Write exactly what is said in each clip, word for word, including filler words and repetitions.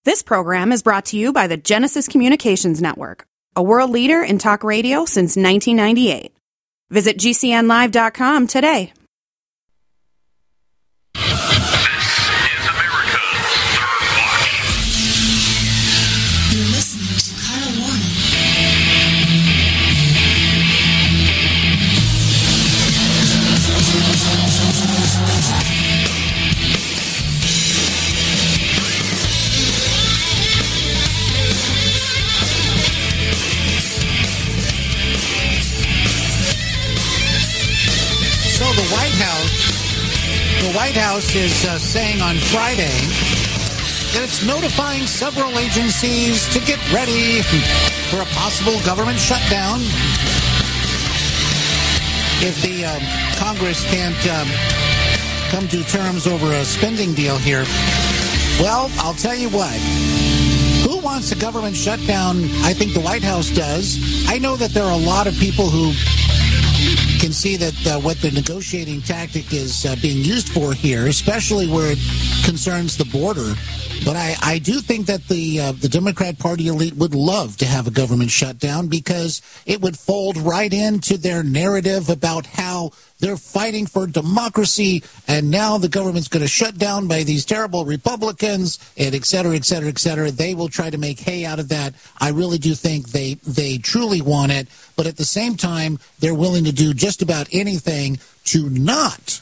This program is brought to you by the Genesis Communications Network, a world leader in talk radio since nineteen ninety-eight. Visit G C N live dot com today. The White House, the White House is uh, saying on Friday that it's notifying several agencies to get ready for a possible government shutdown if the um, Congress can't um, come to terms over a spending deal here. Well, I'll tell you what. Who wants a government shutdown? I think the White House does. I know that there are a lot of people who can see that uh, what the negotiating tactic is uh, being used for here, especially where it concerns the border. But I, I do think that the uh, the Democrat Party elite would love to have a government shutdown because it would fold right into their narrative about how they're fighting for democracy and now the government's going to shut down by these terrible Republicans and et cetera, et cetera, et cetera. They will try to make hay out of that. I really do think they, they truly want it. But at the same time, they're willing to do just about anything to not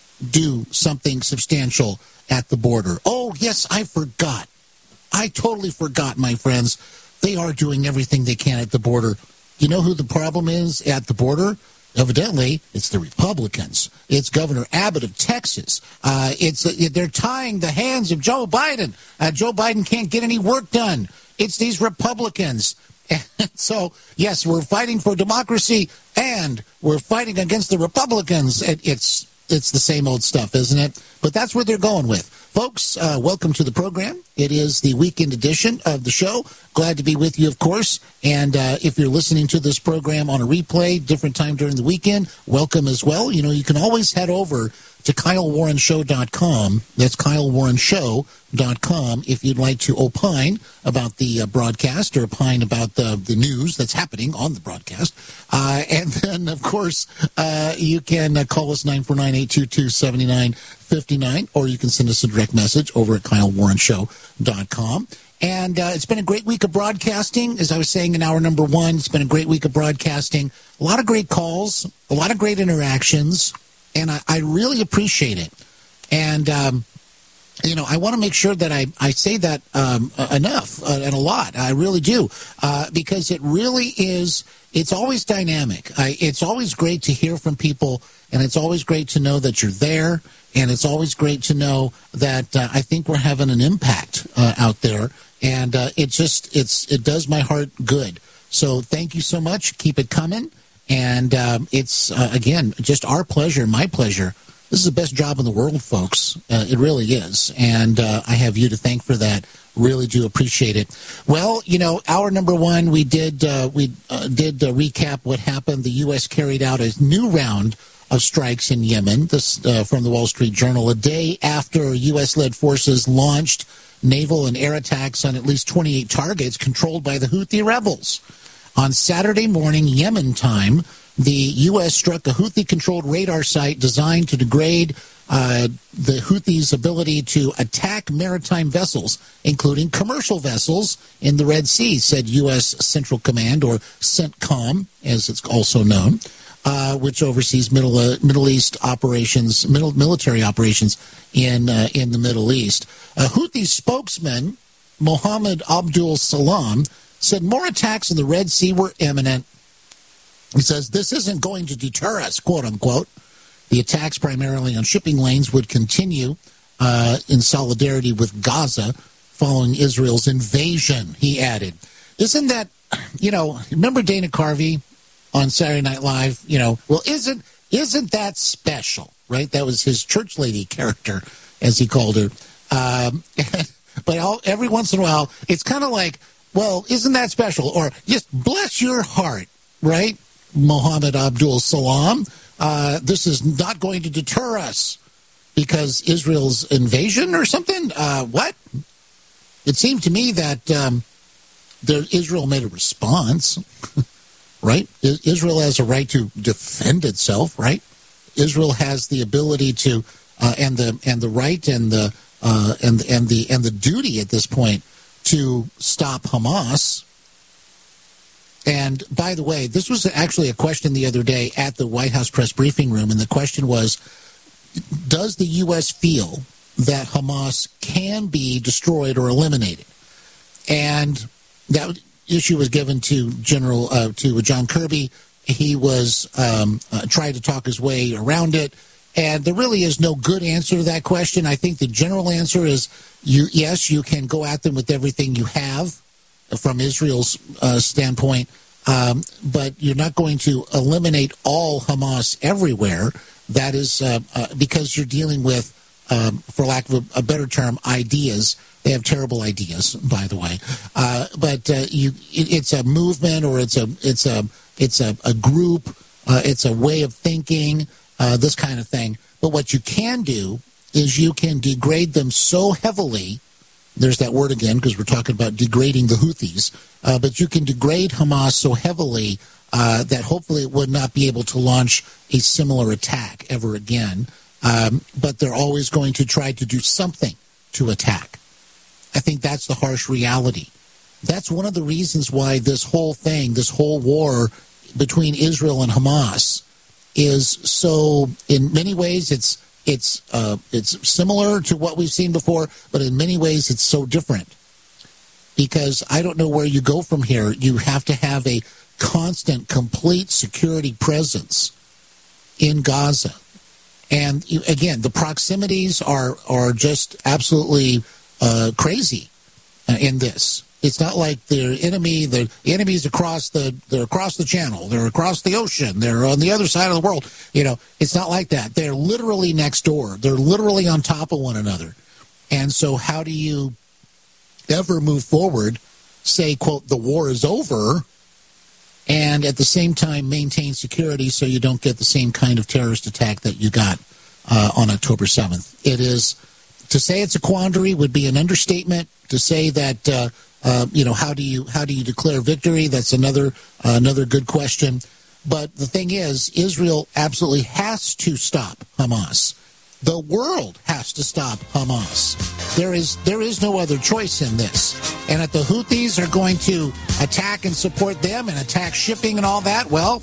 do something substantial at the border. Oh, yes, I forgot. I totally forgot, my friends. They are doing everything they can at the border. You know who the problem is at the border? Evidently, it's the Republicans. It's Governor Abbott of Texas. Uh, it's uh, they're tying the hands of Joe Biden. Uh, Joe Biden can't get any work done. It's these Republicans. And so, yes, we're fighting for democracy, and we're fighting against the Republicans. It, it's it's the same old stuff, isn't it? But that's where they're going with. Folks, uh, welcome to the program. It is the weekend edition of the show. Glad to be with you, of course. And uh, if you're listening to this program on a replay, different time during the weekend, welcome as well. You know, you can always head over to Kyle Warren Show dot com. That's Kyle Warren Show dot com if you'd like to opine about the uh, broadcast or opine about the, the news that's happening on the broadcast. Uh, and then, of course, uh, you can uh, call us nine four nine, eight two two, seven nine five nine, or you can send us a direct message over at Kyle Warren Show dot com. And uh, it's been a great week of broadcasting. As I was saying in hour number one, it's been a great week of broadcasting. A lot of great calls, a lot of great interactions. And I, I really appreciate it. And, um, you know, I want to make sure that I, I say that um, enough uh, and a lot. I really do. Uh, because it really is, it's always dynamic. I, it's always great to hear from people. And it's always great to know that you're there. And it's always great to know that uh, I think we're having an impact uh, out there. And uh, it just, it's it does my heart good. So thank you so much. Keep it coming. And um, it's, uh, again, just our pleasure, my pleasure. This is the best job in the world, folks. Uh, it really is. And uh, I have you to thank for that. Really do appreciate it. Well, you know, hour number one, we did uh, we uh, did uh, recap what happened. The U S carried out a new round of strikes in Yemen. This uh, from the Wall Street Journal. A day after U S-led forces launched naval and air attacks on at least twenty-eight targets controlled by the Houthi rebels. On Saturday morning, Yemen time, the U S struck a Houthi-controlled radar site designed to degrade uh, the Houthis' ability to attack maritime vessels, including commercial vessels in the Red Sea, said U S Central Command, or CENTCOM, as it's also known, uh, which oversees Middle uh, Middle East operations, middle, military operations in uh, in the Middle East. A Houthi spokesman, Mohammed Abdul Salam, said more attacks in the Red Sea were imminent. He says, this isn't going to deter us, quote unquote. The attacks primarily on shipping lanes would continue uh, in solidarity with Gaza following Israel's invasion, he added. Isn't that, you know, remember Dana Carvey on Saturday Night Live? You know, well, isn't isn't that special, right? That was his church lady character, as he called her. Um, but all, every once in a while, it's kind of like, well, isn't that special? Or just bless your heart, right? Mohammed Abdul Salam. Uh, this is not going to deter us because Israel's invasion or something? Uh, what? it seemed to me that um, there, Israel made a response, right? Israel has a right to defend itself, right? Israel has the ability to, uh, and the and the right and the uh, and and the and the duty at this point to stop Hamas. And by the way, this was actually a question the other day at the White House press briefing room, and the question was, does the U S feel that Hamas can be destroyed or eliminated? And that issue was given to General uh, to John Kirby. He was um, uh, trying to talk his way around it, and there really is no good answer to that question. I think the general answer is, you yes, you can go at them with everything you have from Israel's uh, standpoint, um, but you're not going to eliminate all Hamas everywhere. That is uh, uh, because you're dealing with, um, for lack of a, a better term, ideas. They have terrible ideas, by the way. Uh, but uh, you, it, it's a movement, or it's a it's a it's a, a group. Uh, it's a way of thinking. Uh, this kind of thing. But what you can do is you can degrade them so heavily. There's that word again, because we're talking about degrading the Houthis. Uh, but you can degrade Hamas so heavily uh, that hopefully it would not be able to launch a similar attack ever again. Um, but they're always going to try to do something to attack. I think that's the harsh reality. That's one of the reasons why this whole thing, this whole war between Israel and Hamas is so, in many ways, it's it's uh, it's similar to what we've seen before, but in many ways it's so different. Because I don't know where you go from here. You have to have a constant, complete security presence in Gaza. And you, again, the proximities are, are just absolutely uh, crazy uh, in this. It's not like the enemy, the enemy's across the, they're across the channel, they're across the ocean, they're on the other side of the world. You know, it's not like that. They're literally next door. They're literally on top of one another. And so how do you ever move forward, say, quote, the war is over, and at the same time maintain security so you don't get the same kind of terrorist attack that you got uh, on October seventh? It is, to say it's a quandary would be an understatement. To say that, uh, uh, you know, how do you how do you declare victory? That's another uh, another good question. But the thing is, Israel absolutely has to stop Hamas. The world has to stop Hamas. There is there is no other choice in this. And if the Houthis are going to attack and support them and attack shipping and all that, well,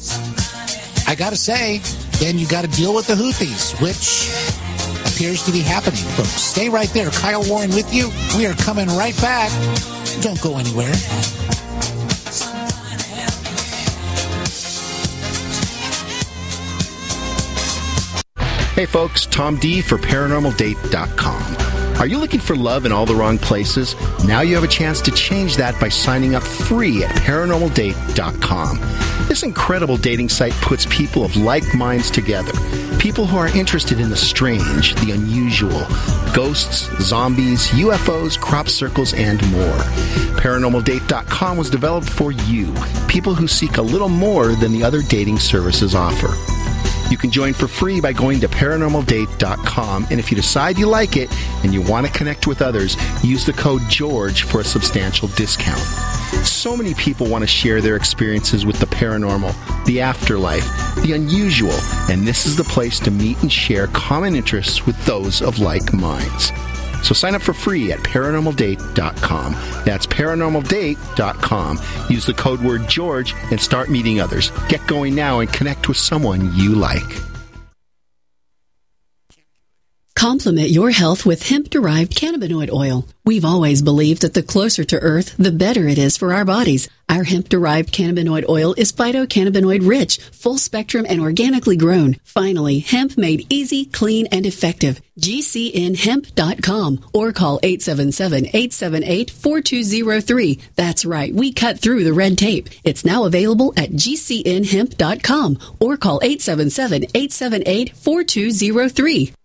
I got to say, then you got to deal with the Houthis, which appears to be happening, folks. Stay right there. Kyle Warren with you. We are coming right back. Don't go anywhere. Hey folks, Tom D for paranormal date dot com. Are you looking for love in all the wrong places? Now you have a chance to change that by signing up free at paranormal date dot com. This incredible dating site puts people of like minds together. People who are interested in the strange, the unusual, ghosts, zombies, U F Os, crop circles, and more. paranormal date dot com was developed for you, people who seek a little more than the other dating services offer. You can join for free by going to paranormal date dot com, and if you decide you like it and you want to connect with others, use the code GEORGE for a substantial discount. So many people want to share their experiences with the paranormal, the afterlife, the unusual, and this is the place to meet and share common interests with those of like minds. So sign up for free at paranormal date dot com. That's paranormal date dot com. Use the code word George and start meeting others. Get going now and connect with someone you like. Complement your health with hemp-derived cannabinoid oil. We've always believed that the closer to Earth, the better it is for our bodies. Our hemp-derived cannabinoid oil is phytocannabinoid-rich, full-spectrum, and organically grown. Finally, hemp made easy, clean, and effective. G C N hemp dot com or call eight seven seven, eight seven eight, four two zero three. That's right, we cut through the red tape. It's now available at G C N hemp dot com or call eight seven seven, eight seven eight, four two zero three.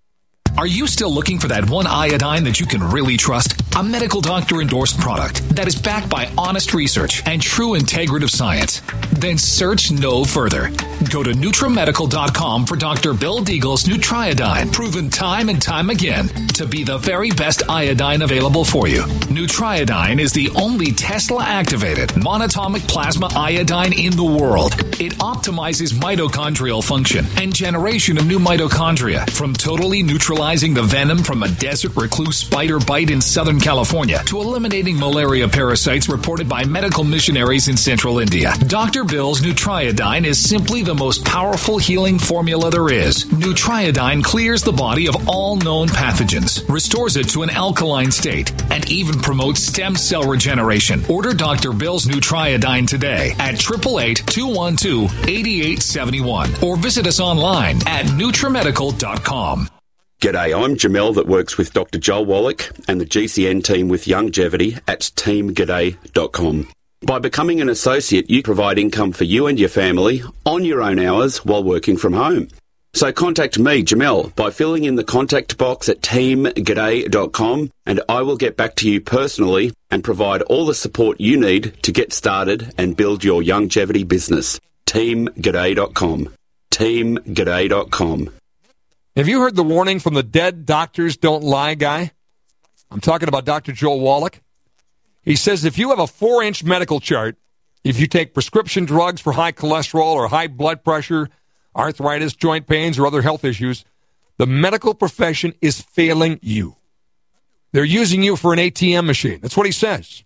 Are you still looking for that one iodine that you can really trust? A medical doctor-endorsed product that is backed by honest research and true integrative science? Then search no further. Go to Nutramedical dot com for Doctor Bill Deagle's Nutriodine, proven time and time again to be the very best iodine available for you. Nutriodine is the only Tesla-activated monatomic plasma iodine in the world. It optimizes mitochondrial function and generation of new mitochondria from totally neutralizing the venom from a desert recluse spider bite in Southern California to eliminating malaria parasites reported by medical missionaries in central India. Doctor Bill's Nutriodine is simply the most powerful healing formula there is. Nutriodine clears the body of all known pathogens, restores it to an alkaline state, and even promotes stem cell regeneration. Order Doctor Bill's Nutriodine today at eight eight eight, two one two, eight eight seven one or visit us online at Nutramedical dot com. G'day, I'm Jamel that works with Doctor Joel Wallach and the G C N team with Longevity at team g'day dot com. By becoming an associate, you provide income for you and your family on your own hours while working from home. So contact me, Jamel, by filling in the contact box at team g'day dot com and I will get back to you personally and provide all the support you need to get started and build your longevity business. team g'day dot com. team g'day dot com. Have you heard the warning from the dead doctors don't lie guy? I'm talking about Doctor Joel Wallach. He says if you have a four-inch medical chart, if you take prescription drugs for high cholesterol or high blood pressure, arthritis, joint pains, or other health issues, the medical profession is failing you. They're using you for an A T M machine. That's what he says.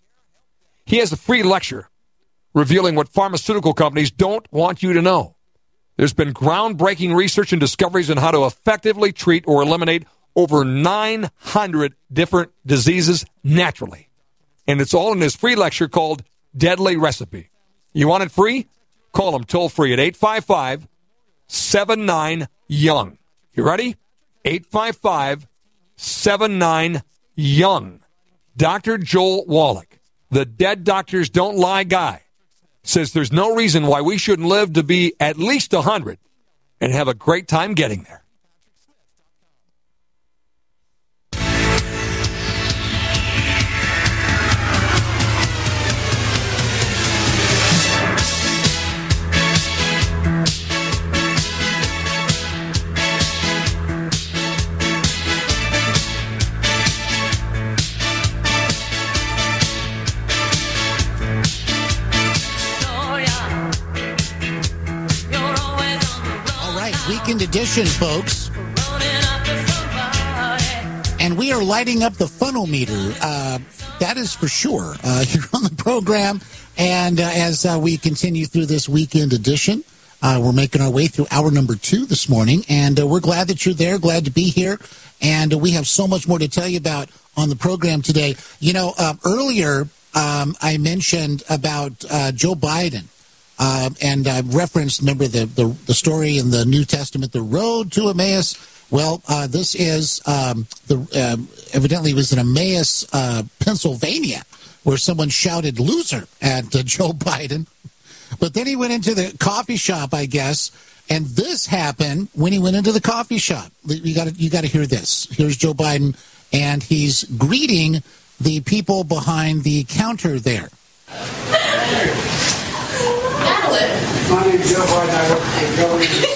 He has a free lecture revealing what pharmaceutical companies don't want you to know. There's been groundbreaking research and discoveries on how to effectively treat or eliminate over nine hundred different diseases naturally. And it's all in his free lecture called Deadly Recipe. You want it free? Call him toll free at eight five five, seven nine, young. You ready? eight five five, seven nine, young. Doctor Joel Wallach, the dead doctors don't lie guy, says there's no reason why we shouldn't live to be at least one hundred and have a great time getting there. Weekend edition, folks. And we are lighting up the funnel meter. Uh, that is for sure. Uh, here on the program. And uh, as uh, we continue through this weekend edition, uh, we're making our way through hour number two this morning. And uh, we're glad that you're there, glad to be here. And uh, we have so much more to tell you about on the program today. You know, uh, earlier um, I mentioned about uh, Joe Biden. Uh, and I referenced, remember, the, the, the story in the New Testament, the road to Emmaus. Well, uh, this is, um, the um, evidently it was in Emmaus, uh, Pennsylvania, where someone shouted loser at uh, Joe Biden. But then he went into the coffee shop, I guess, and this happened when he went into the coffee shop. You got you got to hear this. Here's Joe Biden, and he's greeting the people behind the counter there. My name's Joe Biden. I work for the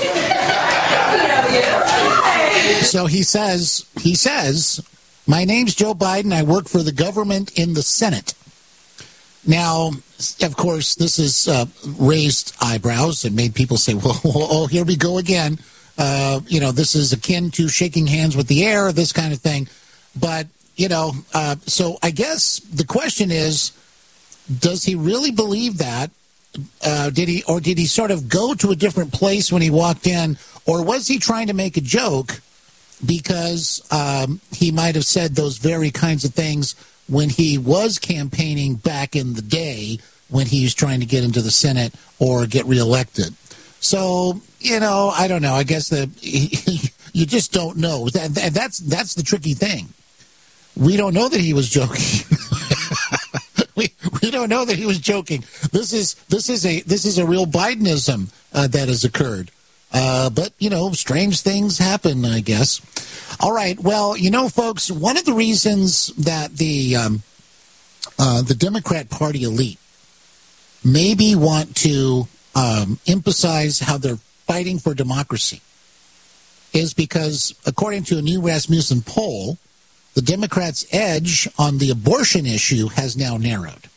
government. So he says, he says, my name's Joe Biden. I work for the government in the Senate. Now, of course, this has uh, raised eyebrows and made people say, well, oh, here we go again. Uh, you know, this is akin to shaking hands with the air, this kind of thing. But, you know, uh, so I guess the question is, does he really believe that? Uh, did he, or did he sort of go to a different place when he walked in, or was he trying to make a joke because um, he might have said those very kinds of things when he was campaigning back in the day when he was trying to get into the Senate or get reelected? So, you know, I don't know. I guess that you just don't know. That, that, that's that's the tricky thing. We don't know that he was joking. We we don't know that he was joking. This is this is a this is a real Bidenism uh, that has occurred. Uh, but you know, strange things happen, I guess. All right. Well, you know, folks, one of the reasons that the um, uh, the Democrat Party elite maybe want to um, emphasize how they're fighting for democracy is because, according to a new Rasmussen poll, the Democrats' edge on the abortion issue has now narrowed.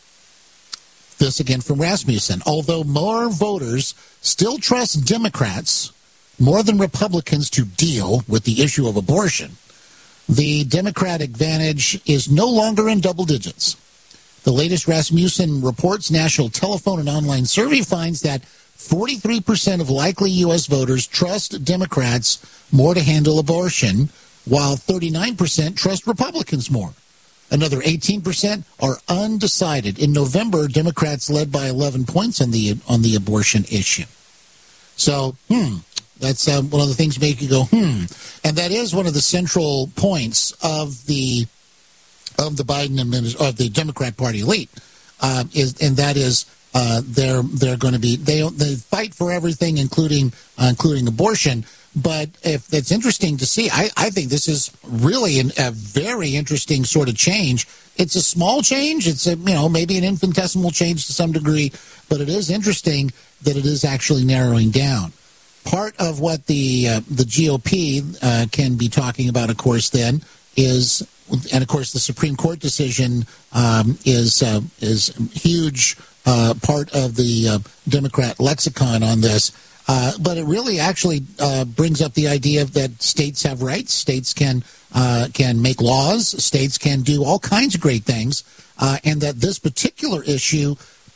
This again from Rasmussen. Although more voters still trust Democrats more than Republicans to deal with the issue of abortion, the Democratic advantage is no longer in double digits. The latest Rasmussen Reports National Telephone and Online Survey finds that forty-three percent of likely U S voters trust Democrats more to handle abortion, while thirty-nine percent trust Republicans more. Another eighteen percent are undecided. In November, Democrats led by eleven points on the on the abortion issue. So, hmm, that's uh, one of the things make you go, hmm. And that is one of the central points of the of the Biden administration, of the Democrat Party elite, uh, is, and that is uh, they're they're going to be they they fight for everything, including uh, including abortion. But if it's interesting to see, I, I think this is really an, a very interesting sort of change. It's a small change. It's a, you know, maybe an infinitesimal change to some degree, but it is interesting that it is actually narrowing down. Part of what the uh, the G O P uh, can be talking about, of course, then is, and of course, the Supreme Court decision um, is uh, is a huge uh, part of the uh, Democrat lexicon on this. Uh, but it really actually uh, brings up the idea that states have rights. States can uh, can make laws. States can do all kinds of great things. Uh, and that this particular issue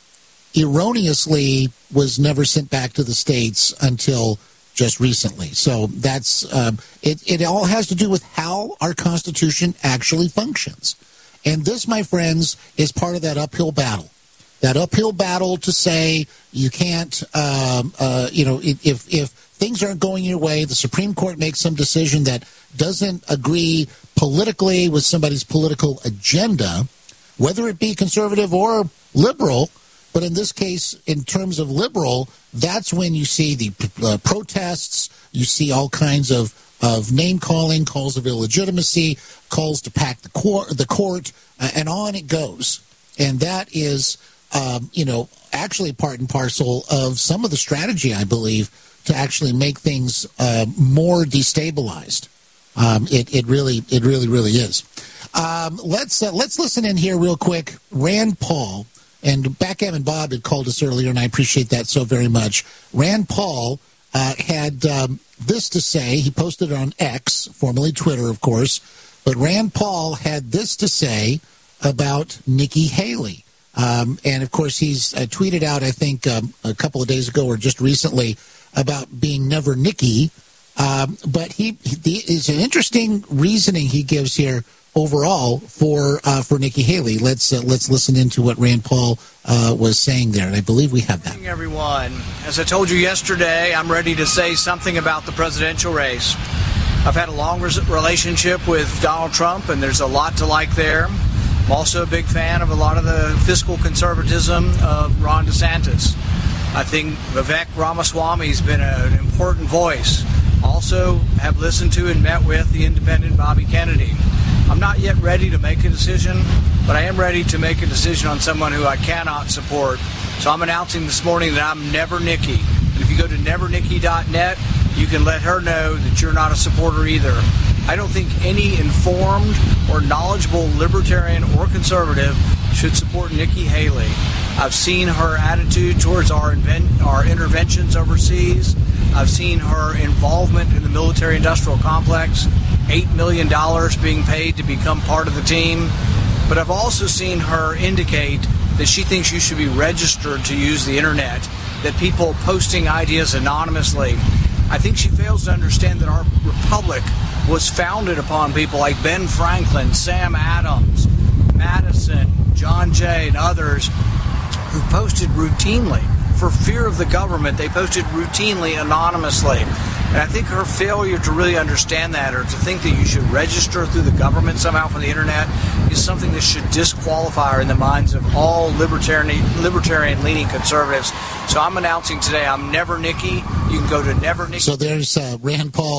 erroneously was never sent back to the states until just recently. So that's uh, it, it all has to do with how our Constitution actually functions. And this, my friends, is part of that uphill battle. That uphill battle to say you can't, um, uh, you know, if if things aren't going your way, the Supreme Court makes some decision that doesn't agree politically with somebody's political agenda, whether it be conservative or liberal. But in this case, in terms of liberal, that's when you see the uh, protests, you see all kinds of, of name-calling, calls of illegitimacy, calls to pack the court, the court uh, and on it goes. And that is... Um, you know, actually part and parcel of some of the strategy, I believe, to actually make things uh, more destabilized. Um, it, it really, it really, really is. Um, let's uh, let's listen in here real quick. Rand Paul, and Backgammon Bob had called us earlier, and I appreciate that so very much. Rand Paul uh, had um, this to say. He posted it on X, formerly Twitter, of course. But Rand Paul had this to say about Nikki Haley. Um, and, of course, he's uh, tweeted out, I think, um, a couple of days ago or just recently about being never Nikki. Um, but he, he is an interesting reasoning he gives here overall for uh, for Nikki Haley. Let's uh, let's listen into what Rand Paul uh, was saying there, and I believe we have that. Good morning, everyone. As I told you yesterday, I'm ready to say something about the presidential race. I've had a long relationship with Donald Trump, and there's a lot to like there. I'm also a big fan of a lot of the fiscal conservatism of Ron DeSantis. I think Vivek Ramaswamy has been an important voice. Also have listened to and met with the independent Bobby Kennedy. I'm not yet ready to make a decision, but I am ready to make a decision on someone who I cannot support. So I'm announcing this morning that I'm Never Nikki. And if you go to never nikki dot net, you can let her know that you're not a supporter either. I don't think any informed or knowledgeable libertarian or conservative should support Nikki Haley. I've seen her attitude towards our invent- our interventions overseas. I've seen her involvement in the military-industrial complex, eight million dollars being paid to become part of the team. But I've also seen her indicate that she thinks you should be registered to use the internet, that people posting ideas anonymously. I think she fails to understand that our republic was founded upon people like Ben Franklin, Sam Adams, Madison, John Jay, and others who posted routinely. For fear of the government, they posted routinely anonymously. And I think her failure to really understand that, or to think that you should register through the government somehow for the internet, is something that should disqualify her in the minds of all libertarian, libertarian-leaning conservatives. So I'm announcing today I'm Never Nikki. You can go to Never Nikki. So there's uh, Rand Paul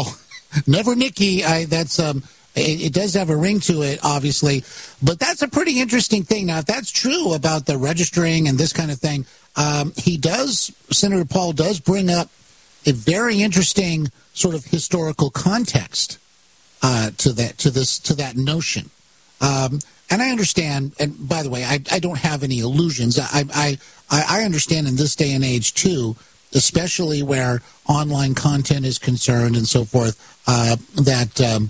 Never Nikki. I, that's um, it, it does have a ring to it, obviously, but that's a pretty interesting thing. Now, if that's true about the registering and this kind of thing, um, he does. Senator Paul does bring up a very interesting sort of historical context uh, to that to this to that notion. Um, and I understand. And by the way, I, I don't have any illusions. I, I I understand in this day and age too, especially where online content is concerned and so forth, uh, that um,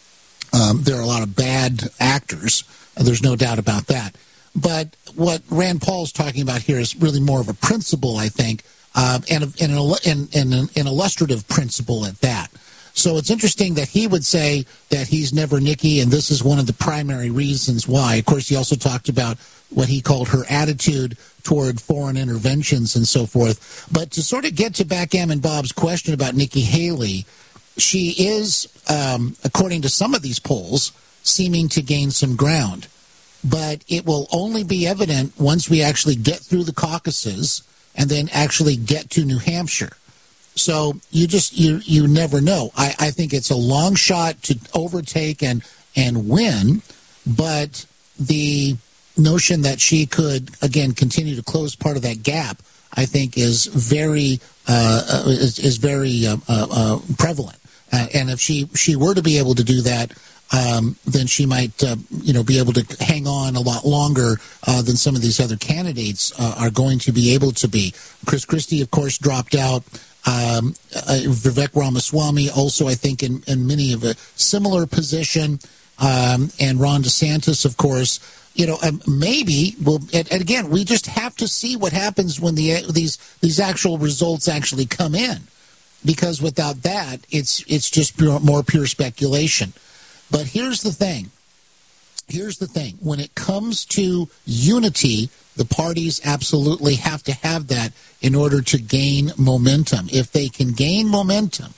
um, there are a lot of bad actors. There's no doubt about that. But what Rand Paul's talking about here is really more of a principle, I think, uh, and, and, an, and, and an illustrative principle at that. So it's interesting that he would say that he's never Nikki, and this is one of the primary reasons why. Of course, he also talked about what he called her attitude toward foreign interventions and so forth. But to sort of get to Backgammon Bob's question about Nikki Haley, she is, um, according to some of these polls, seeming to gain some ground. But it will only be evident once we actually get through the caucuses and then actually get to New Hampshire. So you just you you never know. I, I think it's a long shot to overtake and and win, but the notion that she could again continue to close part of that gap, I think, is very uh, is, is very uh, uh, prevalent. Uh, and if she she were to be able to do that, um, then she might uh, you know be able to hang on a lot longer uh, than some of these other candidates uh, are going to be able to be. Chris Christie, of course, dropped out. Um, uh, Vivek Ramaswamy also, I think, in, in many of a similar position, um, and Ron DeSantis, of course. You know, um, maybe we'll. And, and again, we just have to see what happens when the these these actual results actually come in, because without that, it's it's just pure, more pure speculation. But here's the thing. Here's the thing. When it comes to unity, the parties absolutely have to have that in order to gain momentum. If they can gain momentum,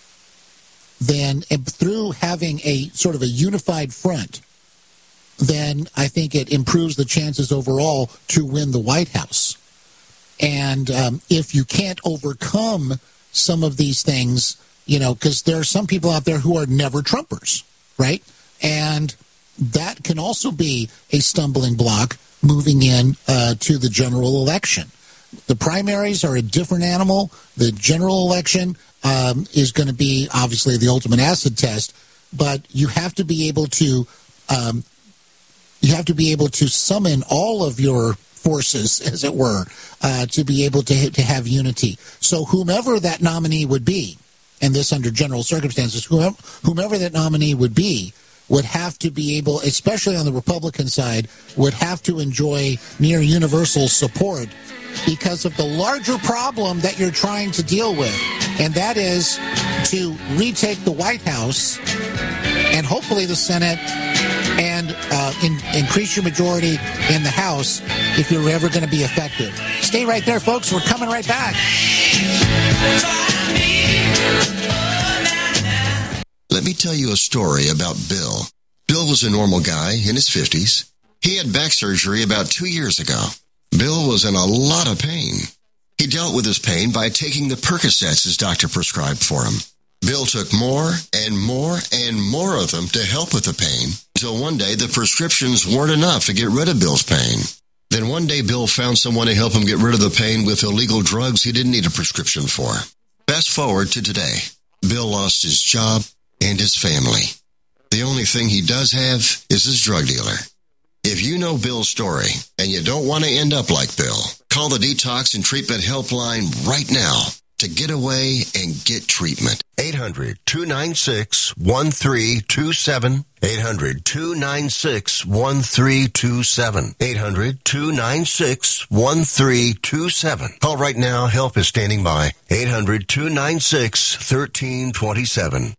then through having a sort of a unified front, then I think it improves the chances overall to win the White House. And um, if you can't overcome some of these things, you know, because there are some people out there who are never Trumpers, right? And that can also be a stumbling block moving in uh, to the general election. The primaries are a different animal. The general election um, is going to be obviously the ultimate acid test, but you have to be able to um, you have to be able to summon all of your forces, as it were, uh, to be able to to have unity. So whomever that nominee would be, and this under general circumstances, whomever, whomever that nominee would be, would have to be able, especially on the Republican side, would have to enjoy near universal support because of the larger problem that you're trying to deal with, and that is to retake the White House and hopefully the Senate and uh, in, increase your majority in the House if you're ever going to be effective. Stay right there, folks. We're coming right back. Let me tell you a story about Bill. Bill was a normal guy in his fifties. He had back surgery about two years ago. Bill was in a lot of pain. He dealt with his pain by taking the Percocets his doctor prescribed for him. Bill took more and more and more of them to help with the pain, until one day the prescriptions weren't enough to get rid of Bill's pain. Then one day Bill found someone to help him get rid of the pain with illegal drugs he didn't need a prescription for. Fast forward to today. Bill lost his job and his family. The only thing he does have is his drug dealer. If you know Bill's story and you don't want to end up like Bill, call the Detox and Treatment Helpline right now to get away and get treatment. eight hundred, two nine six, one three two seven. eight hundred, two nine six, one three two seven. eight hundred, two nine six, one three two seven. Call right now. Help is standing by. eight hundred, two nine six, one three two seven.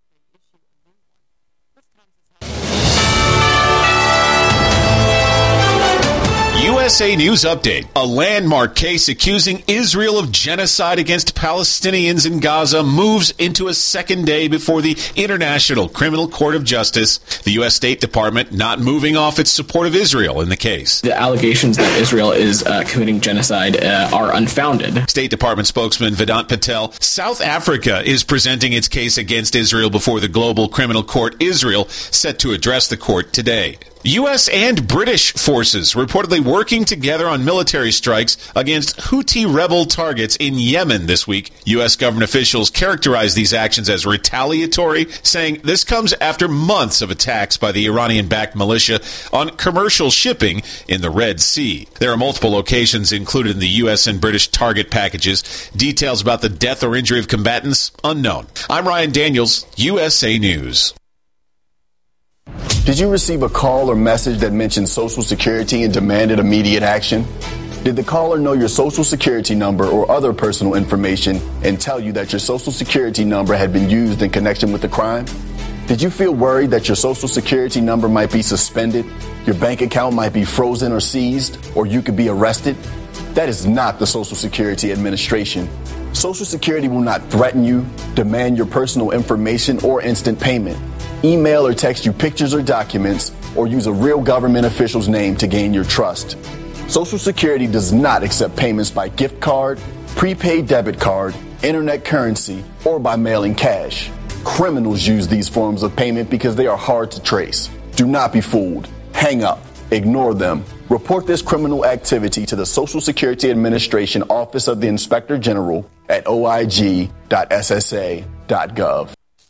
U S A News Update. A landmark case accusing Israel of genocide against Palestinians in Gaza moves into a second day before the International Criminal Court of Justice. The U S State Department not moving off its support of Israel in the case. The allegations that Israel is uh, committing genocide uh, are unfounded. State Department spokesman Vedant Patel. South Africa is presenting its case against Israel before the Global Criminal Court. Israel set to address the court today. U S and British forces reportedly working together on military strikes against Houthi rebel targets in Yemen this week. U S government officials characterized these actions as retaliatory, saying this comes after months of attacks by the Iranian-backed militia on commercial shipping in the Red Sea. There are multiple locations included in the U S and British target packages. Details about the death or injury of combatants unknown. I'm Ryan Daniels, U S A News. Did you receive a call or message that mentioned Social Security and demanded immediate action? Did the caller know your Social Security number or other personal information and tell you that your Social Security number had been used in connection with the crime? Did you feel worried that your Social Security number might be suspended, your bank account might be frozen or seized, or you could be arrested? That is not the Social Security Administration. Social Security will not threaten you, demand your personal information, or instant payment. Email or text you pictures or documents, or use a real government official's name to gain your trust. Social Security does not accept payments by gift card, prepaid debit card, internet currency, or by mailing cash. Criminals use these forms of payment because they are hard to trace. Do not be fooled. Hang up. Ignore them. Report this criminal activity to the Social Security Administration Office of the Inspector General at o i g dot s s a dot gov.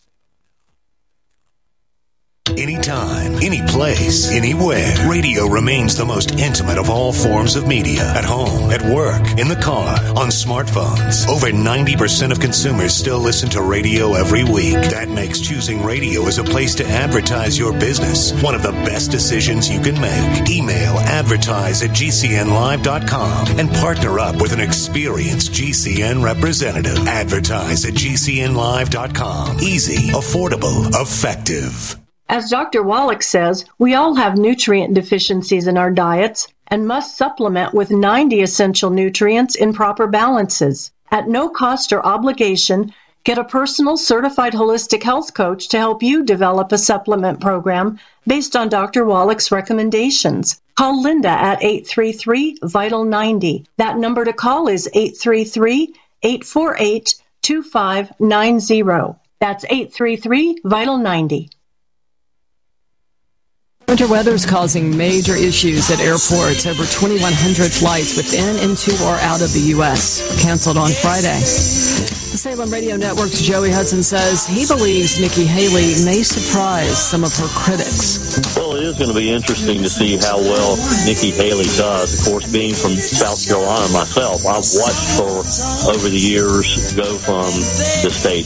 Anytime, any place, anywhere. Radio remains the most intimate of all forms of media. At home, at work, in the car, on smartphones. Over ninety percent of consumers still listen to radio every week. That makes choosing radio as a place to advertise your business one of the best decisions you can make. Email advertise at g c n live dot com and partner up with an experienced G C N representative. Advertise at g c n live dot com. Easy, affordable, effective. As Doctor Wallach says, we all have nutrient deficiencies in our diets and must supplement with ninety essential nutrients in proper balances. At no cost or obligation, get a personal certified holistic health coach to help you develop a supplement program based on Doctor Wallach's recommendations. Call Linda at eight three three, vital ninety. That number to call is eight three three, eight four eight, two five nine zero. That's eight three three, vital ninety. Winter weather is causing major issues at airports. Over twenty-one hundred flights within, into, or out of the U S were canceled on Friday. The Salem Radio Network's Joey Hudson says he believes Nikki Haley may surprise some of her critics. Well, it is going to be interesting to see how well Nikki Haley does. Of course, being from South Carolina myself, I've watched her over the years go from the state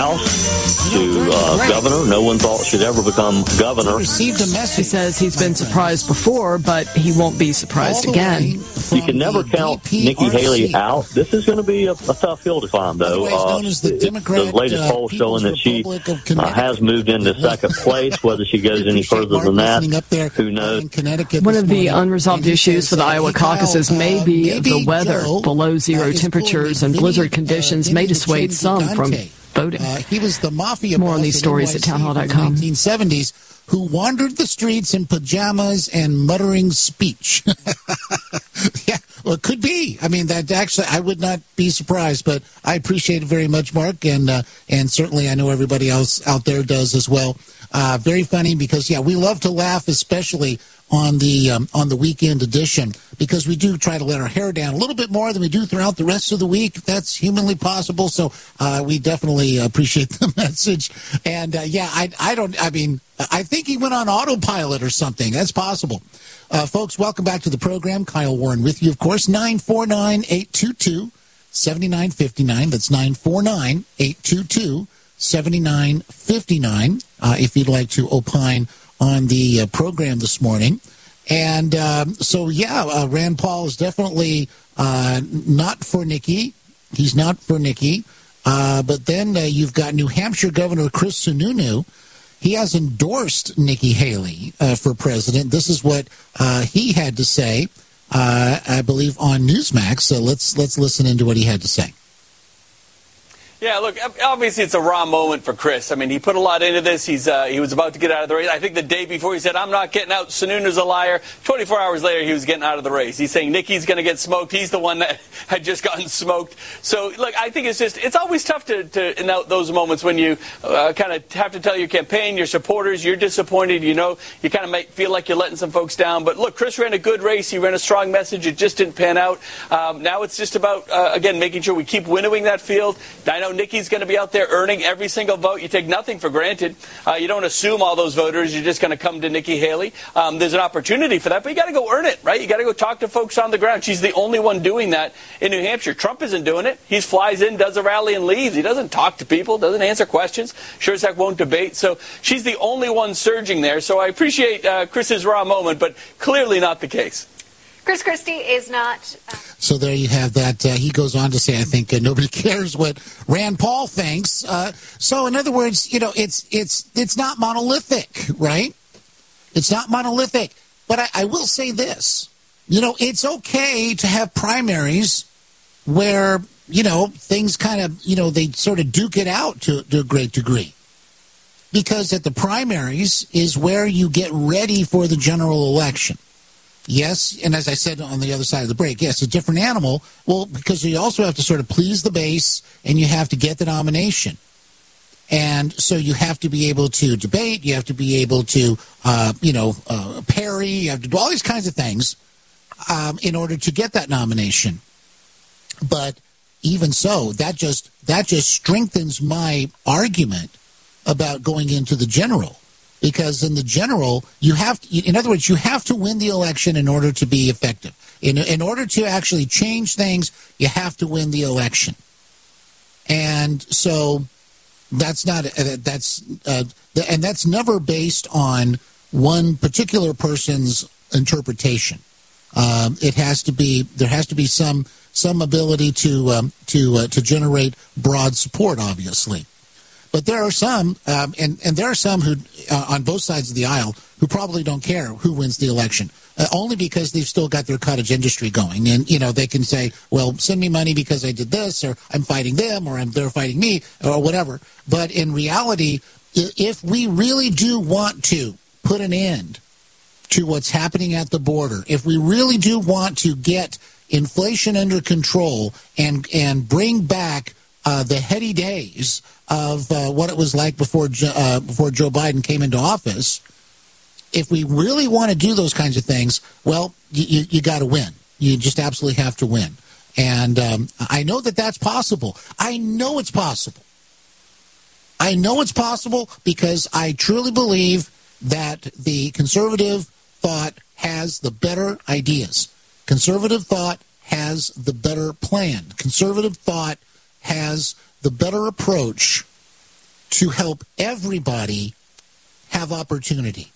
house to uh, governor. No one thought she'd ever become governor. Received a message. He says he's been surprised before, but he won't be surprised again. You can never count Nikki Haley out. This is going to be a, a tough hill to climb, though. Uh, the, the latest poll showing that she uh, has moved into second place. Whether she goes any further than that, who knows? One of the unresolved issues for the Iowa caucuses may be the weather. Below zero temperatures and blizzard conditions may dissuade some from voting. He was the mafia More on these stories at town hall dot com. nineteen seventies, who wandered the streets in pajamas and muttering speech. Yeah, well, it could be. I mean, that actually, I would not be surprised, but I appreciate it very much, Mark, and uh, and certainly I know everybody else out there does as well. Uh, very funny because, yeah, we love to laugh, especially on the um, on the weekend edition, because we do try to let our hair down a little bit more than we do throughout the rest of the week. If that's humanly possible. So uh, we definitely appreciate the message. And uh, yeah, I I don't. I mean, I think he went on autopilot or something. That's possible. Uh, folks, welcome back to the program. Kyle Warren with you, of course. nine four nine, eight two two, seven nine five nine. That's nine four nine, eight two two, seven nine five nine. Uh, if you'd like to opine on the uh, program this morning. And um, so, yeah, uh, Rand Paul is definitely uh, not for Nikki. He's not for Nikki. Uh, but then uh, you've got New Hampshire Governor Chris Sununu. He has endorsed Nikki Haley uh, for president. This is what uh, he had to say uh, I believe, on Newsmax. So let's let's listen into what he had to say. Yeah, look, obviously it's a raw moment for Chris. I mean, he put a lot into this. He's uh, he was about to get out of the race. I think the day before he said, I'm not getting out. Sununda's a liar. twenty-four hours later, he was getting out of the race. He's saying Nikki's going to get smoked. He's the one that had just gotten smoked. So, look, I think it's just, it's always tough to, to in those moments when you uh, kind of have to tell your campaign, your supporters, you're disappointed. You know, you kind of make, feel like you're letting some folks down. But, look, Chris ran a good race. He ran a strong message. It just didn't pan out. Um, now it's just about, uh, again, making sure we keep winnowing that field. I know Nikki's going to be out there earning every single vote. You take nothing for granted. Uh, you don't assume all those voters. You're just going to come to Nikki Haley. Um, there's an opportunity for that, but you got to go earn it, right? You got to go talk to folks on the ground. She's the only one doing that in New Hampshire. Trump isn't doing it. He flies in, does a rally, and leaves. He doesn't talk to people, doesn't answer questions. Sure as heck won't debate. So she's the only one surging there. So I appreciate uh, Chris's raw moment, but clearly not the case. Chris Christie is not. Uh... So there you have that. Uh, he goes on to say, I think uh, nobody cares what Rand Paul thinks. Uh, so in other words, you know, it's it's it's not monolithic, right? It's not monolithic. But I, I will say this. You know, it's okay to have primaries where, you know, things kind of, you know, they sort of duke it out to, to a great degree. Because at the primaries is where you get ready for the general election. Yes, and as I said on the other side of the break, yes, a different animal. Well, because you also have to sort of please the base, and you have to get the nomination. And so you have to be able to debate, you have to be able to, uh, you know, uh, parry, you have to do all these kinds of things um, in order to get that nomination. But even so, that just that just strengthens my argument about going into the general. Because in the general, you have to, in other words, you have to win the election in order to be effective. In in order to actually change things, you have to win the election. And so that's not that's uh, and that's never based on one particular person's interpretation. Um, it has to be there has to be some some ability to um, to uh, to generate broad support, obviously. But there are some, um, and, and there are some who, uh, on both sides of the aisle, who probably don't care who wins the election, uh, only because they've still got their cottage industry going. And, you know, they can say, well, send me money because I did this, or I'm fighting them, or I'm, they're fighting me, or whatever. But in reality, if we really do want to put an end to what's happening at the border, if we really do want to get inflation under control and, and bring back uh, the heady days of uh, what it was like before uh, before Joe Biden came into office, if we really want to do those kinds of things, well, you, you, you got to win. You just absolutely have to win. And um, I know that that's possible. I know it's possible. I know it's possible because I truly believe that the conservative thought has the better ideas. Conservative thought has the better plan. Conservative thought has the better approach to help everybody have opportunity.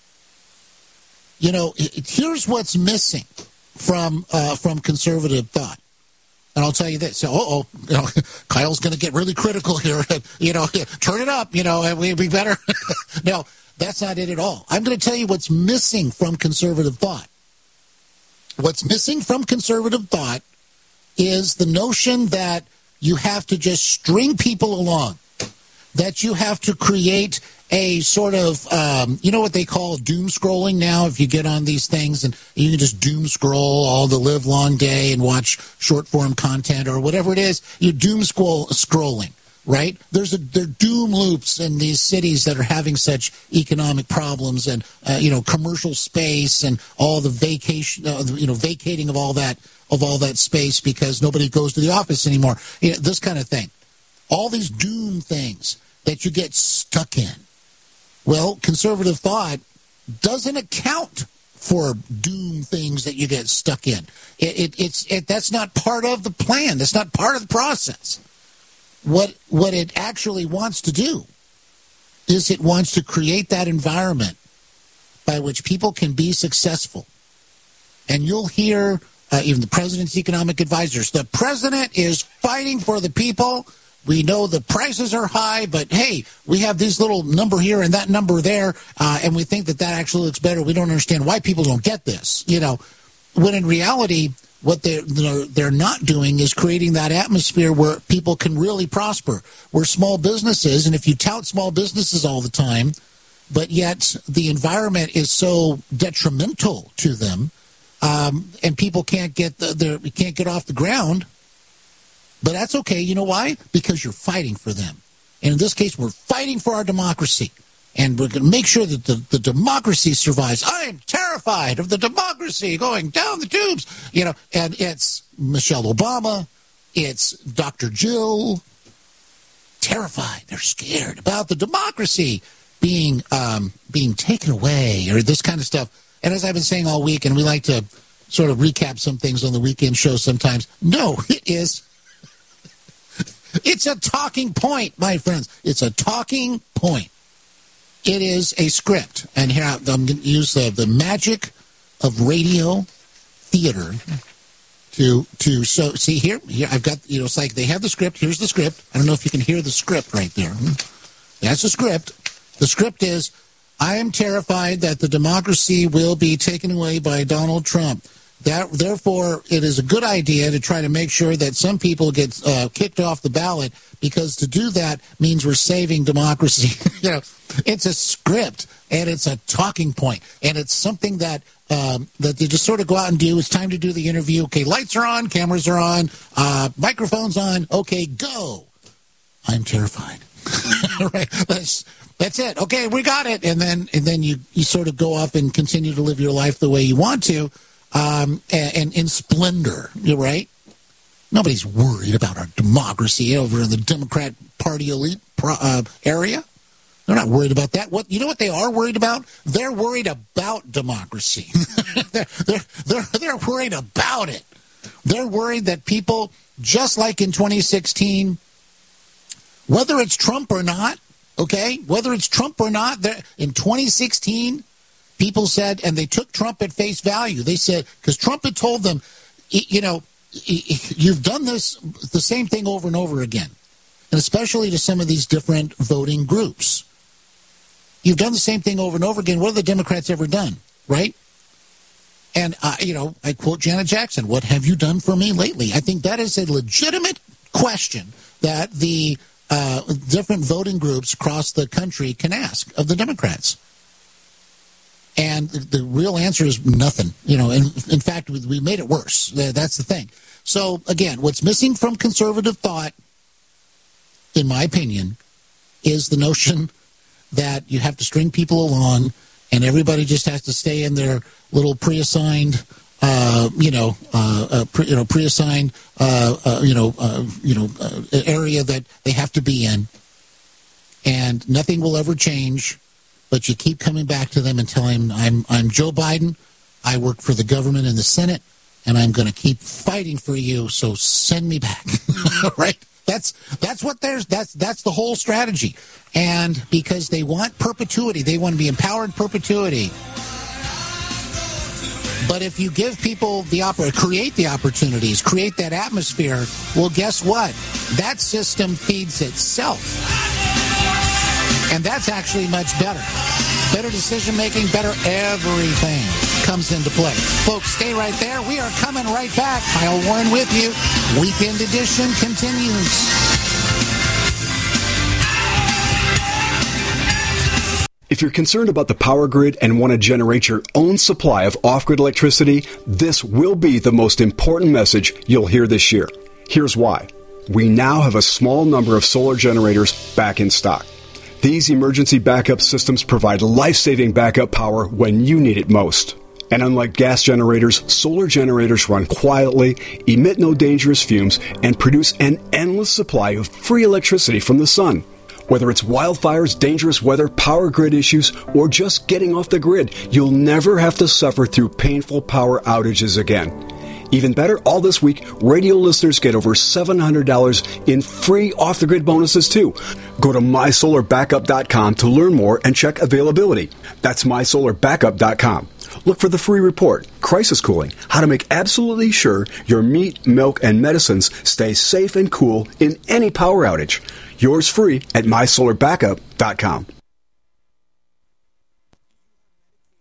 You know, it, here's what's missing from uh, from conservative thought. And I'll tell you this. So, uh-oh, you know, Kyle's going to get really critical here. You know, turn it up, you know, we be better. No, that's not it at all. I'm going to tell you what's missing from conservative thought. What's missing from conservative thought is the notion that you have to just string people along, that you have to create a sort of, um, you know what they call doom scrolling now? If you get on these things and you can just doom scroll all the live long day and watch short form content or whatever it is, you're doom scroll, scrolling, right? There's a, there are doom loops in these cities that are having such economic problems and, uh, you know, commercial space and all the vacation, uh, you know, vacating of all that, of all that space because nobody goes to the office anymore. You know, this kind of thing. All these doom things that you get stuck in. Well, conservative thought doesn't account for doom things that you get stuck in. It, it, it's it, that's not part of the plan. That's not part of the process. What what it actually wants to do is it wants to create that environment by which people can be successful. And you'll hear uh, even the president's economic advisors, the president is fighting for the people. We know the prices are high, but hey, we have this little number here and that number there, uh, and we think that that actually looks better. We don't understand why people don't get this. You know, when in reality, what they're, they're, they're not doing is creating that atmosphere where people can really prosper, where small businesses, and if you tout small businesses all the time, but yet the environment is so detrimental to them, um, and people can't get the, their, can't get off the ground. But that's okay. You know why? Because you're fighting for them. And in this case, we're fighting for our democracy. And we're going to make sure that the, the democracy survives. I am terrified of the democracy going down the tubes. You know, and it's Michelle Obama. It's Doctor Jill. Terrified. They're scared about the democracy being um, being taken away or this kind of stuff. And as I've been saying all week, and we like to sort of recap some things on the weekend show sometimes, no, it is. It's a talking point, my friends. It's a talking point. It is a script. And here I'm going to use the, the magic of radio theater to to so see here here I've got, you know, it's like they have the script. Here's the script. I don't know if you can hear the script right there. That's the script. The script is, I am terrified that the democracy will be taken away by Donald Trump. That, therefore, it is a good idea to try to make sure that some people get uh, kicked off the ballot, because to do that means we're saving democracy. You know, it's a script, and it's a talking point, and it's something that um, that they just sort of go out and do. It's time to do the interview. Okay, lights are on, cameras are on, uh, microphones on. Okay, go. I'm terrified. Right? That's, that's it. Okay, we got it. And then and then you, you sort of go off and continue to live your life the way you want to. Um, and, and in splendor, you're right. Nobody's worried about our democracy over in the Democrat Party elite pro, uh, area. They're not worried about that. What you know? What they are worried about? They're worried about democracy. they're, they're they're they're worried about it. They're worried that people, just like in twenty sixteen, whether it's Trump or not, okay, whether it's Trump or not, in twenty sixteen. People said, and they took Trump at face value. They said, because Trump had told them, you know, you've done this, the same thing over and over again, and especially to some of these different voting groups. You've done the same thing over and over again. What have the Democrats ever done, right? And, uh, you know, I quote Janet Jackson, what have you done for me lately? I think that is a legitimate question that the uh, different voting groups across the country can ask of the Democrats. And the, the real answer is nothing. You know, in, in fact, we, we made it worse. That's the thing. So, again, what's missing from conservative thought, in my opinion, is the notion that you have to string people along and everybody just has to stay in their little pre-assigned, uh, you know, uh, uh, pre, you know, pre-assigned, uh, uh, you know, uh, you know, uh, area that they have to be in, and nothing will ever change. But you keep coming back to them and telling them, I'm, I'm Joe Biden, I work for the government and the Senate, and I'm going to keep fighting for you, so send me back. Right? That's that's what there's that's that's the whole strategy. And because they want perpetuity, they want to be empowered perpetuity. But if you give people the oppor- create the opportunities, create that atmosphere, well, guess what? That system feeds itself. And that's actually much better. Better decision-making, better everything comes into play. Folks, stay right there. We are coming right back. Kyle Warren with you. Weekend Edition continues. If you're concerned about the power grid and want to generate your own supply of off-grid electricity, this will be the most important message you'll hear this year. Here's why. We now have a small number of solar generators back in stock. These emergency backup systems provide life-saving backup power when you need it most. And unlike gas generators, solar generators run quietly, emit no dangerous fumes, and produce an endless supply of free electricity from the sun. Whether it's wildfires, dangerous weather, power grid issues, or just getting off the grid, you'll never have to suffer through painful power outages again. Even better, all this week, radio listeners get over seven hundred dollars in free off-the-grid bonuses, too. Go to my solar backup dot com to learn more and check availability. That's my solar backup dot com. Look for the free report, Crisis Cooling, how to make absolutely sure your meat, milk, and medicines stay safe and cool in any power outage. Yours free at my solar backup dot com.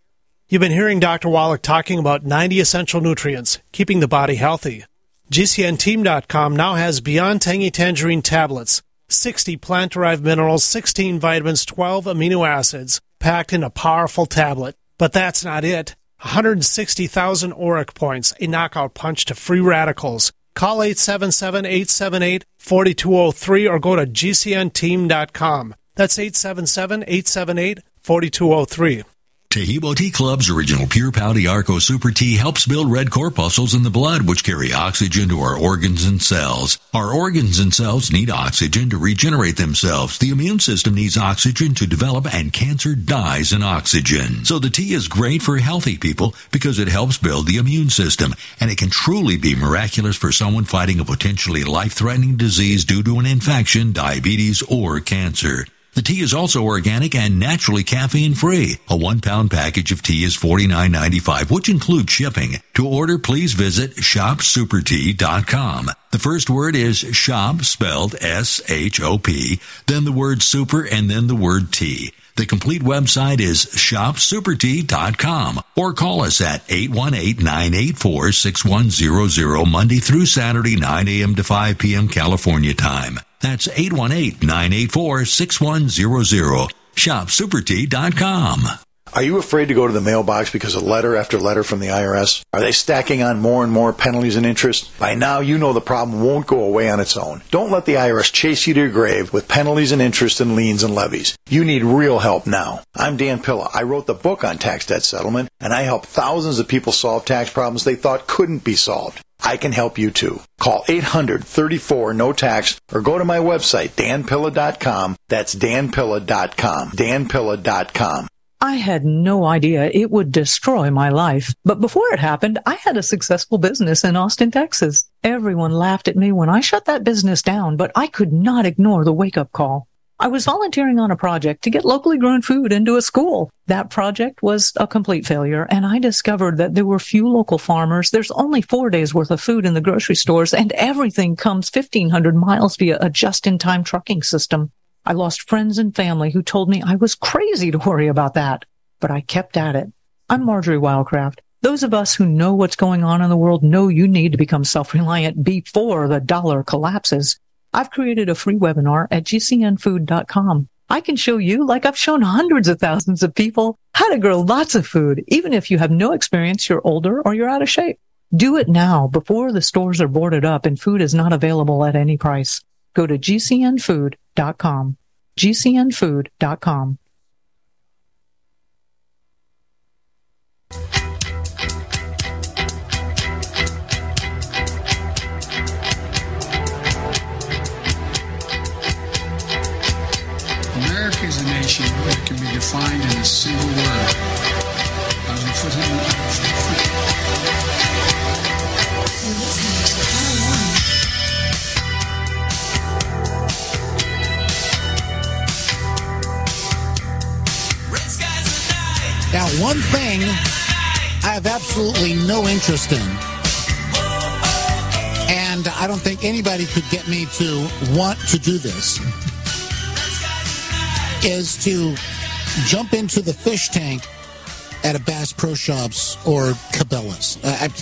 You've been hearing Doctor Wallach talking about ninety essential nutrients, keeping the body healthy. G C N team dot com now has Beyond Tangy Tangerine tablets, sixty plant-derived minerals, sixteen vitamins, twelve amino acids, packed in a powerful tablet. But that's not it. one hundred sixty thousand auric points, a knockout punch to free radicals. Call eight seven seven, eight seven eight, four two zero three or go to G C N team dot com. That's eight seven seven, eight seven eight, four two zero three. Tahibo Tea Club's original Pure Pouty Arco Super Tea helps build red corpuscles in the blood, which carry oxygen to our organs and cells. Our organs and cells need oxygen to regenerate themselves. The immune system needs oxygen to develop, and cancer dies in oxygen. So the tea is great for healthy people because it helps build the immune system, and it can truly be miraculous for someone fighting a potentially life-threatening disease due to an infection, diabetes, or cancer. The tea is also organic and naturally caffeine-free. A one-pound package of tea is forty-nine ninety-five, which includes shipping. To order, please visit shop super tea dot com. The first word is shop, spelled S H O P, then the word super, and then the word tea. The complete website is shop super tea dot com, or call us at eight one eight, nine eight four, six one zero zero Monday through Saturday, nine a.m. to five p.m. California time. That's eight one eight, nine eight four, six one zero zero. shop super tea dot com. Are you afraid to go to the mailbox because of letter after letter from the I R S? Are they stacking on more and more penalties and interest? By now, you know the problem won't go away on its own. Don't let the I R S chase you to your grave with penalties and interest and liens and levies. You need real help now. I'm Dan Pilla. I wrote the book on tax debt settlement, and I help thousands of people solve tax problems they thought couldn't be solved. I can help you too. Call eight hundred, thirty-four, no tax or go to my website, dan pilla dot com. That's dan pilla dot com. dan pilla dot com. I had no idea it would destroy my life. But before it happened, I had a successful business in Austin, Texas. Everyone laughed at me when I shut that business down, but I could not ignore the wake-up call. I was volunteering on a project to get locally grown food into a school. That project was a complete failure, and I discovered that there were few local farmers. There's only four days worth of food in the grocery stores, and everything comes fifteen hundred miles via a just-in-time trucking system. I lost friends and family who told me I was crazy to worry about that, but I kept at it. I'm Marjorie Wildcraft. Those of us who know what's going on in the world know you need to become self-reliant before the dollar collapses. I've created a free webinar at G C N food dot com. I can show you, like I've shown hundreds of thousands of people, how to grow lots of food, even if you have no experience, you're older, or you're out of shape. Do it now before the stores are boarded up and food is not available at any price. Go to G C N food dot com. G C N food dot com. America is a nation that can be defined in a single word. I was a foot Now, one thing I have absolutely no interest in, and I don't think anybody could get me to want to do this, is to jump into the fish tank at a Bass Pro Shops or Cabela's. Uh, I,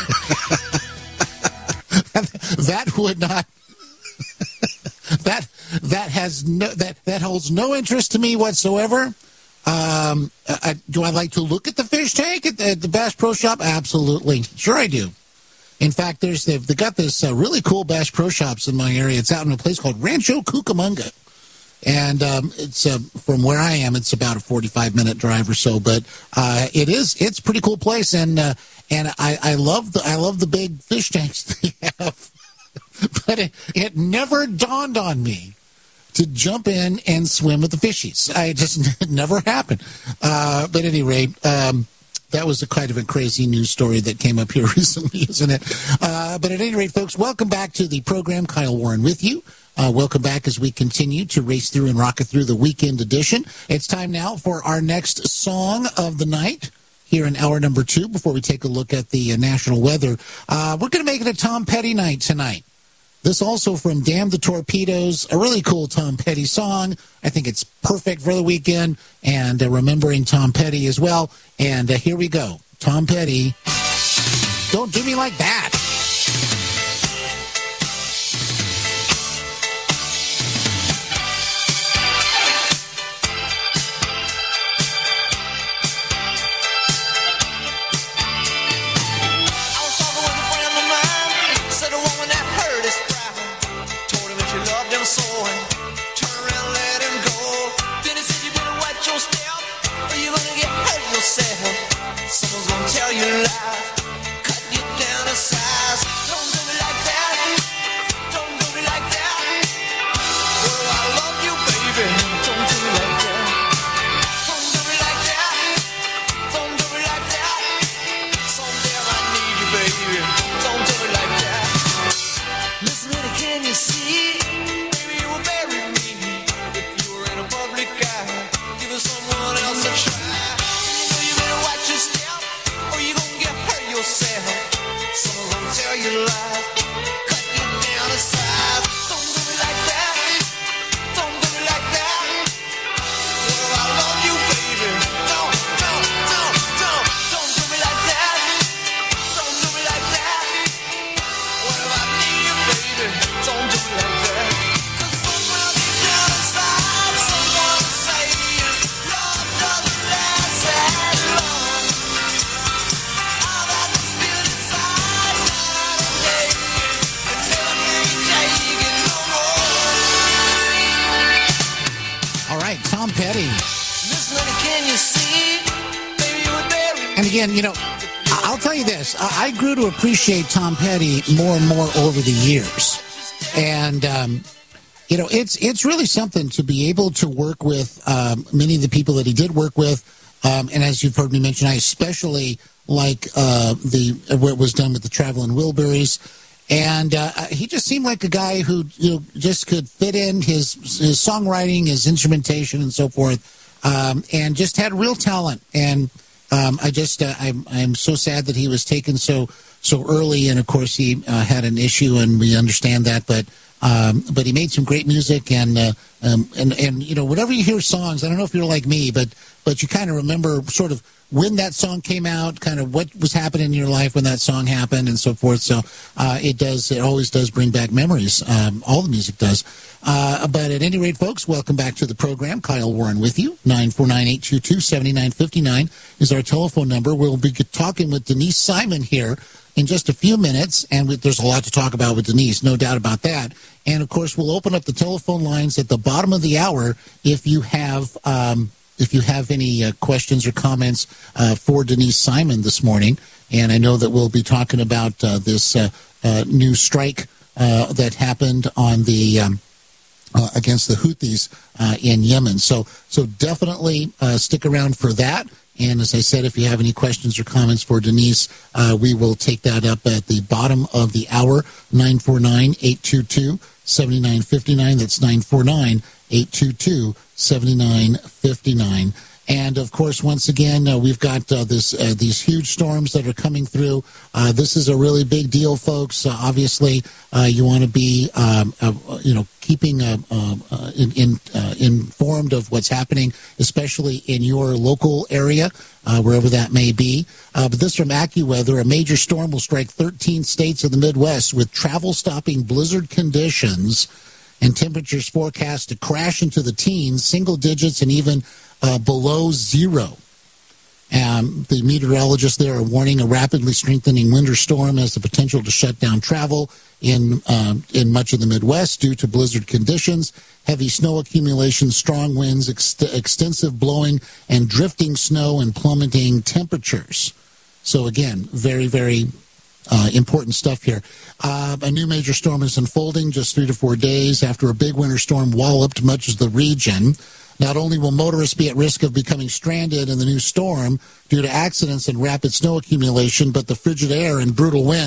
that would not. that that has no that that holds no interest to me whatsoever. Um, I, do I like to look at the fish tank at the, at the Bass Pro Shop? Absolutely, sure I do. In fact, there's they've, they've got this uh, really cool Bass Pro Shops in my area. It's out in a place called Rancho Cucamonga. And um, it's uh, from where I am, it's about a forty-five minute drive or so. But uh, it is it's a pretty cool place, and uh, and I, I love the I love the big fish tanks they have. But it, it never dawned on me to jump in and swim with the fishies. I just it never happened. Uh, but at any rate, um, that was a kind of a crazy news story that came up here recently, isn't it? Uh, but at any rate, folks, welcome back to the program. Kyle Warren with you. Uh, welcome back as we continue to race through and rocket through the weekend edition. It's time now for our next song of the night here in hour number two before we take a look at the uh, national weather. Uh, we're going to make it a Tom Petty night tonight. This also from Damn the Torpedoes, a really cool Tom Petty song. I think it's perfect for the weekend, and uh, remembering Tom Petty as well. And uh, here we go. Tom Petty, Don't Do Me Like That. Someone's gonna tell you lies, cut you down to size. Don't do me like that, don't do me like that. Well, I love you, baby, don't do me like that. Don't do me like that, don't do me like that. Someday I need you, baby, don't do me like that. Listen, honey, can you see? Baby, you will bury me if you were in a public eye. Give someone else a try. Watch your step, or you gonna get hurt yourself. Someone's gonna tell you lies, cut you down to size. Don't do me like that, don't do me like that. Well, I love you, baby. Don't, don't, don't, don't, don't do me like that. Don't do me like that. What if I need you, baby? Don't do me like that. 'Cause someone else is down to size. Someone say love doesn't last as long. Tom Petty. Can you see? Baby, you would bury. And again, you know, I'll tell you this. I grew to appreciate Tom Petty more and more over the years. And, um, you know, it's it's really something to be able to work with um, many of the people that he did work with. Um, and as you've heard me mention, I especially like uh, the what was done with the Traveling Wilburys. And uh, he just seemed like a guy who, you know, just could fit in his his songwriting, his instrumentation, and so forth, um, and just had real talent. And um, I just uh, I'm I'm so sad that he was taken so so early. And of course, he uh, had an issue, and we understand that. But um, but he made some great music, and uh, um, and and you know, whenever you hear songs, I don't know if you're like me, but but you kind of remember sort of when that song came out, kind of what was happening in your life when that song happened, and so forth. So uh, it does, it always does bring back memories. Um, all the music does. Uh, but at any rate, folks, welcome back to the program. Kyle Warren with you. nine four nine, eight two two, seven nine five nine is our telephone number. We'll be talking with Denise Simon here in just a few minutes, and we, there's a lot to talk about with Denise, no doubt about that. And, of course, we'll open up the telephone lines at the bottom of the hour if you have... Um, If you have any uh, questions or comments uh, for Denise Simon this morning, and I know that we'll be talking about uh, this uh, uh, new strike uh, that happened on the um, uh, against the Houthis uh, in Yemen. So, so definitely uh, stick around for that. And as I said, if you have any questions or comments for Denise, uh, we will take that up at the bottom of the hour. nine four nine, eight two two, seven nine five nine. That's nine four nine, eight two two, seven nine five nine. And, of course, once again, uh, we've got uh, this uh, these huge storms that are coming through. Uh, this is a really big deal, folks. Uh, obviously, uh, you want to be, um, uh, you know, keeping uh, uh, in, in, uh, informed of what's happening, especially in your local area, uh, wherever that may be. Uh, but this from AccuWeather, a major storm will strike thirteen states of the Midwest with travel-stopping blizzard conditions and temperatures forecast to crash into the teens, single digits, and even uh, below zero. Um, the meteorologists there are warning a rapidly strengthening winter storm has the potential to shut down travel in uh, in much of the Midwest due to blizzard conditions, heavy snow accumulation, strong winds, ex- extensive blowing and drifting snow, and plummeting temperatures. So again, very, very uh, important stuff here. Uh, a new major storm is unfolding just three to four days after a big winter storm walloped much of the region. Not only will motorists be at risk of becoming stranded in the new storm due to accidents and rapid snow accumulation, but the frigid air and brutal winds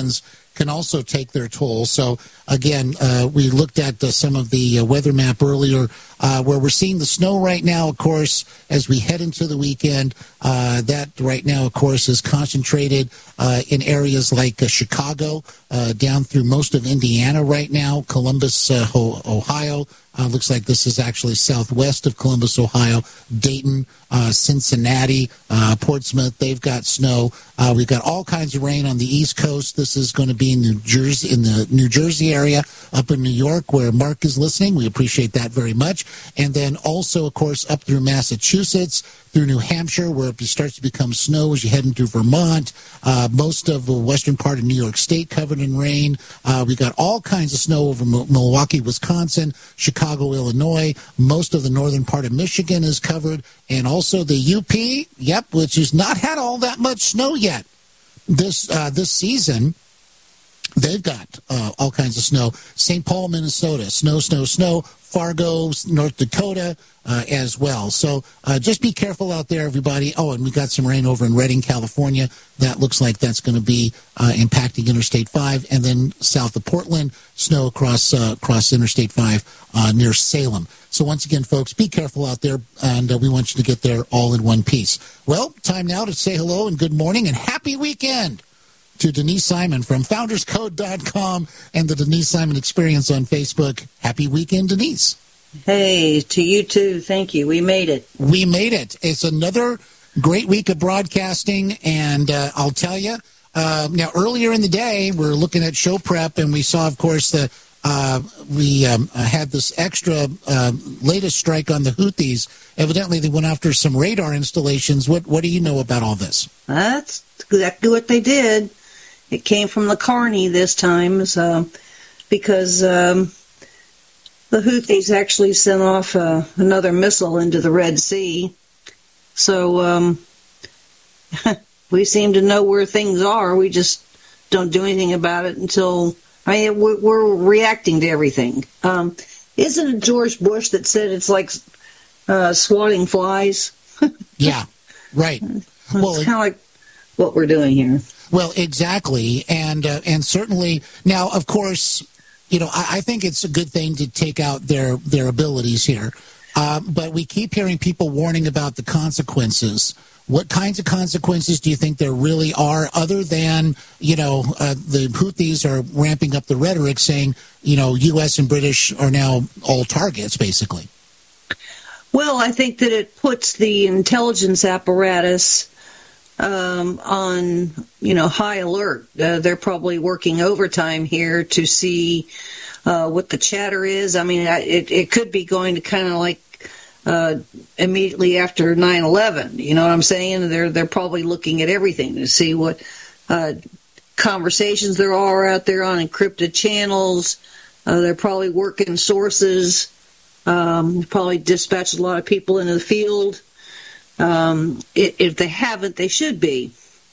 can also take their toll. So, again, uh, we looked at uh, some of the uh, weather map earlier uh, where we're seeing the snow right now, of course, as we head into the weekend. Uh, that right now, of course, is concentrated uh, in areas like uh, Chicago, uh, down through most of Indiana right now, Columbus, uh, Ohio. Uh, looks like this is actually southwest of Columbus, Ohio. Dayton, uh, Cincinnati, uh, Portsmouth, they've got snow. Uh, we've got all kinds of rain on the East Coast. This is going to be in New Jersey, in the New Jersey area, up in New York, where Mark is listening. We appreciate that very much. And then also, of course, up through Massachusetts, through New Hampshire, where it starts to become snow as you head into Vermont. Uh, most of the western part of New York State covered in rain. Uh, we got all kinds of snow over M- Milwaukee, Wisconsin, Chicago, Illinois. Most of the northern part of Michigan is covered. And also the U P, yep, which has not had all that much snow yet this uh, this season. They've got uh, all kinds of snow. Saint Paul, Minnesota, snow, snow, snow. Fargo, North Dakota uh, as well. So uh, just be careful out there, everybody. Oh, and we got some rain over in Redding, California. That looks like that's going to be uh, impacting Interstate five. And then south of Portland, snow across uh, across Interstate five uh, near Salem. So once again, folks, be careful out there, and uh, we want you to get there all in one piece. Well, time now to say hello and good morning and happy weekend to Denise Simon from founders code dot com and the Denise Simon Experience on Facebook. Happy weekend, Denise. Hey, to you too. Thank you. We made it. We made it. It's another great week of broadcasting, and uh, I'll tell you, uh, now earlier in the day, we're looking at show prep, and we saw, of course, the uh, we um, had this extra uh, latest strike on the Houthis. Evidently, they went after some radar installations. What, what do you know about all this? That's exactly what they did. It came from the Carney this time, so, because um, the Houthis actually sent off uh, another missile into the Red Sea. So um, we seem to know where things are. We just don't do anything about it until, I mean, we're, we're reacting to everything. Um, isn't it George Bush that said it's like uh, swatting flies? Yeah, right. It's Well, kind of like what we're doing here. Well, exactly, and uh, and certainly now, of course, you know, I, I think it's a good thing to take out their their abilities here, uh, but we keep hearing people warning about the consequences. What kinds of consequences do you think there really are, other than, you know, uh, the Houthis are ramping up the rhetoric, saying, you know, U S and British are now all targets, basically? Well, I think that it puts the intelligence apparatus Um, on, you know, high alert. Uh, they're probably working overtime here to see uh, what the chatter is. I mean, it, it could be going to kind of like uh, immediately after nine eleven. You know what I'm saying? They're they're probably looking at everything to see what uh, conversations there are out there on encrypted channels. Uh, they're probably working sources. Um, probably dispatched a lot of people into the field. Um, if they haven't, they should be.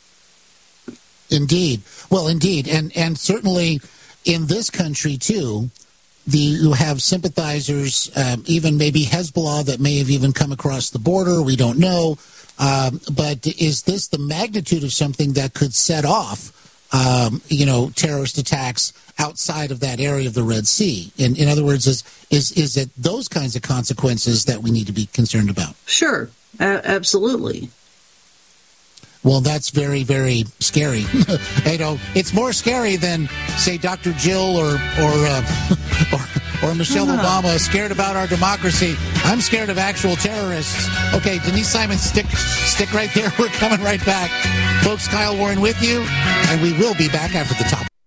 Indeed. Well, indeed. And and certainly in this country, too, the, you have sympathizers, um, even maybe Hezbollah that may have even come across the border. We don't know. Um, but is this the magnitude of something that could set off, um, you know, terrorist attacks outside of that area of the Red Sea? In, in other words, is, is, is it those kinds of consequences that we need to be concerned about? Sure. Uh, absolutely. Well, that's very, very scary. You know, it's more scary than, say, Doctor Jill or or uh, or, or Michelle uh-huh. Obama scared about our democracy. I'm scared of actual terrorists. Okay, Denise Simon, stick stick right there. We're coming right back, folks. Kyle Warren with you, and we will be back after the top.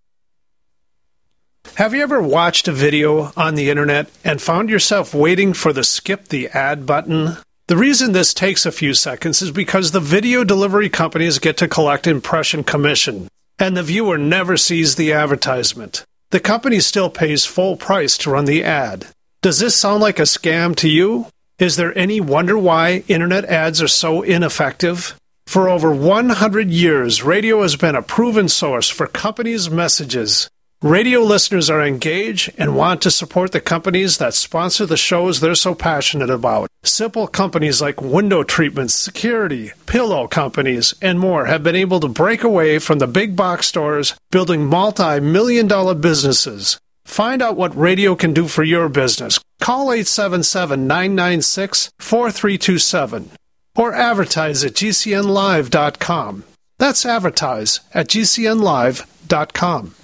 Have you ever watched a video on the internet and found yourself waiting for the skip the ad button? The reason this takes a few seconds is because the video delivery companies get to collect impression commission, and the viewer never sees the advertisement. The company still pays full price to run the ad. Does this sound like a scam to you? Is there any wonder why internet ads are so ineffective? For over one hundred years, radio has been a proven source for companies' messages. Radio listeners are engaged and want to support the companies that sponsor the shows they're so passionate about. Simple companies like window treatments, security, pillow companies, and more have been able to break away from the big box stores, building multi-million dollar businesses. Find out what radio can do for your business. Call eight seven seven, nine nine six, four three two seven or advertise at G C N live dot com. That's advertise at G C N live dot com.